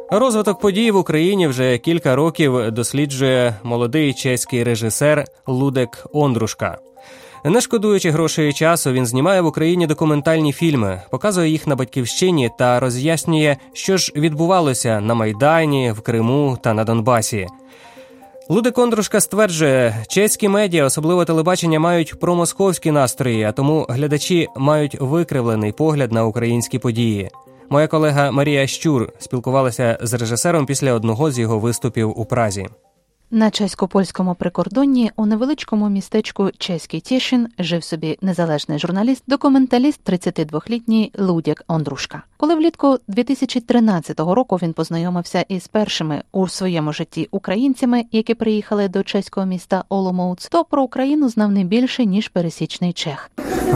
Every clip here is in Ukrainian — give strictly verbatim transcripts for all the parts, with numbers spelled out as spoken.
Розвиток подій в Україні вже кілька років досліджує молодий чеський режисер Лудек Ондрушка. Не шкодуючи грошей і часу, він знімає в Україні документальні фільми, показує їх на Батьківщині та роз'яснює, що ж відбувалося на Майдані, в Криму та на Донбасі. Лудек Ондрушка стверджує, чеські медіа, особливо телебачення, мають промосковські настрої, а тому глядачі мають викривлений погляд на українські події. Моя колега Марія Щур спілкувалася з режисером після одного з його виступів у Празі. На чесько-польському прикордонні у невеличкому містечку Чеський Тєшин жив собі незалежний журналіст, документаліст тридцятидволітній Лудек Ондрушка. Коли влітку дві тисячі тринадцятого року він познайомився із першими у своєму житті українцями, які приїхали до чеського міста Оломouc, то про Україну знав не більше, ніж пересічний чех.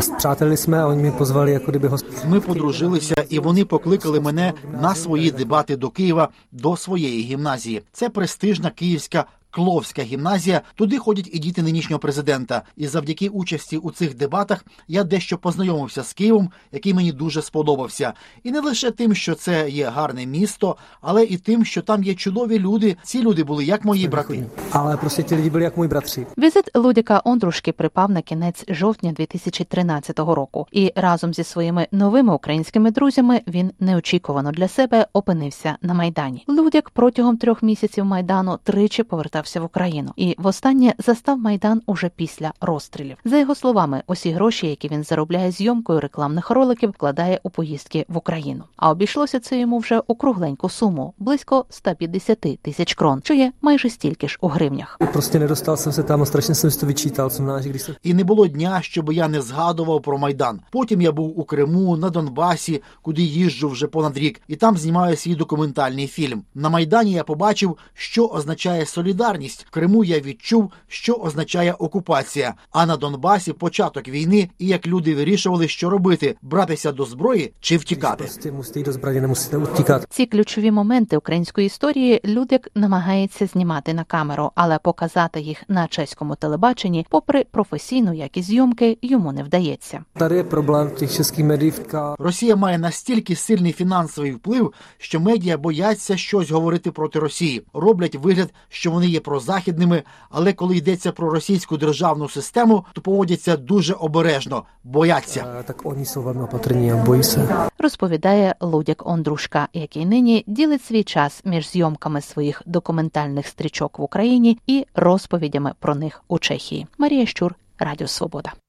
Ми подружилися, і вони покликали мене на свої дебати до Києва, до своєї гімназії. Це престижна київська Кловська гімназія, туди ходять і діти нинішнього президента. І завдяки участі у цих дебатах я дещо познайомився з Києвом, який мені дуже сподобався. І не лише тим, що це є гарне місто, але і тим, що там є чудові люди. Ці люди були як мої брати. Але просто ті люди були як мої братри. Візит Лудека Ондрушки припав на кінець жовтня дві тисячі тринадцятого року. І разом зі своїми новими українськими друзями він неочікувано для себе опинився на Майдані. Лудек протягом трьох місяців Майдану тричі повертався в Україну. І востаннє застав Майдан уже після розстрілів. За його словами, усі гроші, які він заробляє зйомкою рекламних роликів, вкладає у поїздки в Україну. А обійшлося це йому вже у кругленьку суму – близько сто п'ятдесят тисяч крон, що є майже стільки ж у гривнях. Просто не достав се там, страшно съм то вичитав. І не було дня, щоб я не згадував про Майдан. Потім я був у Криму, на Донбасі, куди їжджу вже понад рік, і там знімаю свій документальний фільм. На Майдані я побачив, що означає солідарність. В Криму я відчув, що означає окупація. А на Донбасі початок війни і як люди вирішували, що робити – братися до зброї чи втікати. Ці ключові моменти української історії Лудек намагається знімати на камеру, але показати їх на чеському телебаченні, попри професійну якість зйомки, йому не вдається. Росія має настільки сильний фінансовий вплив, що медіа бояться щось говорити проти Росії. Роблять вигляд, що вони є прозахідними, але коли йдеться про російську державну систему, то поводяться дуже обережно, бояться. Так вони словно патрні, боїться. Розповідає Лудек Ондрушка, який нині ділить свій час між зйомками своїх документальних стрічок в Україні і розповідями про них у Чехії. Марія Щур, Радіо Свобода.